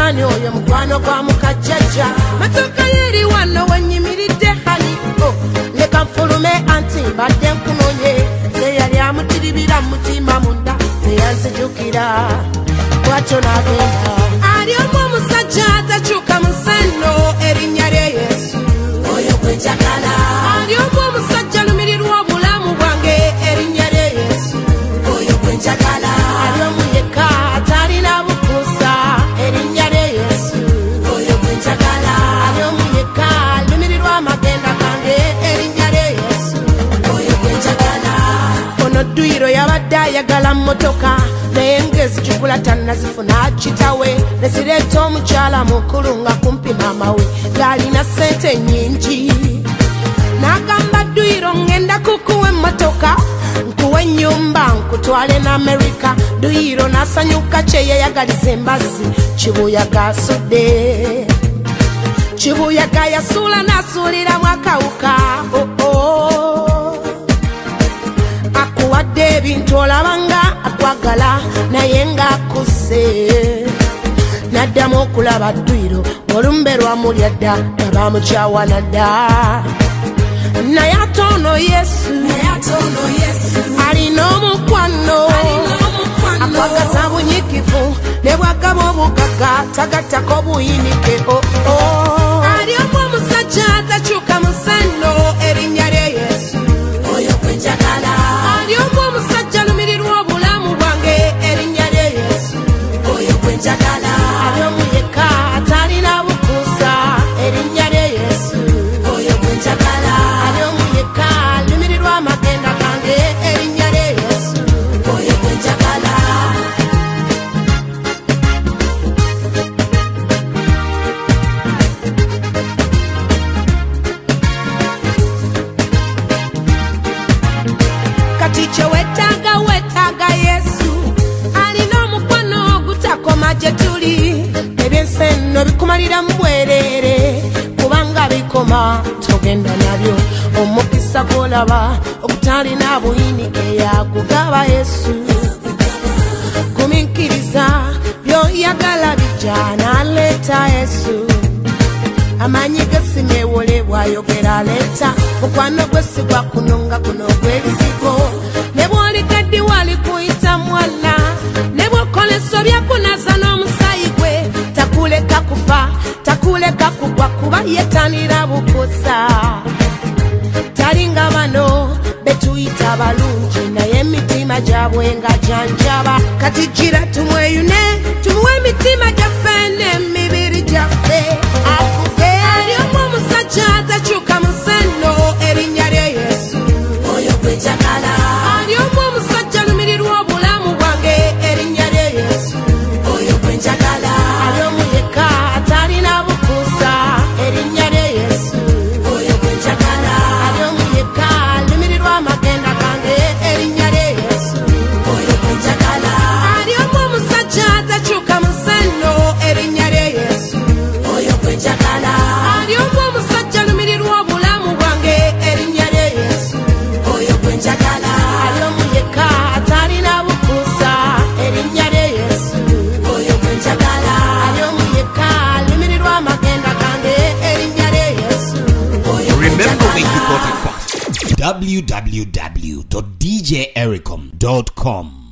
ani oyo mukwano gwa mukajjajja matoka yeri wano wenyimiridde hani leka nfulume anti badde nkunonye seyali amutiribira mutima munda teyanzijukira bwatyo nagenda ali omu omusajja atakyuka museno erinnya lye Yesu oyo gwe njagala ali omu omusajja lumirirwa obulamu bwange erinnya lye Yesu oyo gwe njagala ali omu yekka atalina bukuusa erinnya lye Yesu oyo gwe njagala ali omu yekka lumirirwa amagenda gange erinnya lye Yesu oyo gwe njagala ono Duyiro yabadde ayagala mmotoka naye ngezijugula tannazifuna kitawe nesireeta omukyala mukulu nga kumpi maamawe ng'alina ssente nnyingi n'agamba Duyiro ngenda kukuwa emmotoka nkuwa ennyumba nkutwale n'Amerika Duyiro n'asanyuka kye yeyagaliza embazzi Kibuyaga asudde Kibuyaga yasuula n'asuuliramu akawuka akuwadde ebintu olabanga akwagala naye ng'akusse n'addamu okulaba Duyiro olumbe lwamulya dda abamukyawana dda naye ate ono Yesu alina omukwano akwagaza bunyikivu ne bwagaba obugagga tagattako buyinike ali omu omusajja atakyuka museno erinnya lye Yesu oyo gwe njagala ali omu omusajja lumirirwa obulamu bwange erinnya lye Yesu oyo gwe njagala ali omu yekka atalina bukuusa erinnya lye Yesu oyo gwe njagala ali omu yekka lumirirwa amagenda gange erinnya lye Yesu oyo gwe njagala kati kye wetaaga Yesu alina omukwano ogutakoma gye tuli ebyensi enno bikumalira mu bwereere kubanga bikoma togenda nabyo omukisa gw'olaba ogutalina buyinike yakugaba Yesu gumiikiriza by'oyagala bijja n'aleeta Yesu amanyi gesimewole bw'ayogera aleeta mukwano gwe si gwa kunonga kuno gw'ebizigo ne bw'oligaddi wali kuyita mwana ne bw'okoleso byakunaza n'omusayi gwe takuleka kufa takuleka kugwa kuba yetanira bukusa talinga bano betuyita balungi naye emitima gyabwe nga janjaba kati gira tumweyune tumuwe emitima gyaffe n'emibiri gyaffe ali omu omusajja atakyuka museno erinnya lye Yesu oyo gwe njagala ali omu omusajja lumirirwa obulamu bwange erinnya lye Yesu oyo gwe njagala ali omu yekka atalina bukuusa erinnya lye Yesu oyo gwe njagala ali omu yekka lumirirwa amagenda gange erinnya lye Yesu oyo gwe njagala ali omu omusajja atakyuka museno erinnya lye Yesu oyo gwe njagala ali omu omusajja lumirirwa obulamu bwange erinnya lye Yesu oyo gwe njagala ali omu yekka atalina bukuusa erinnya lye Yesu oyo gwe njagala ali omu yekka lumirirwa amagenda gange erinnya lye Yesu oyo gwe njagala. Remember where you got it from. www.djericom.com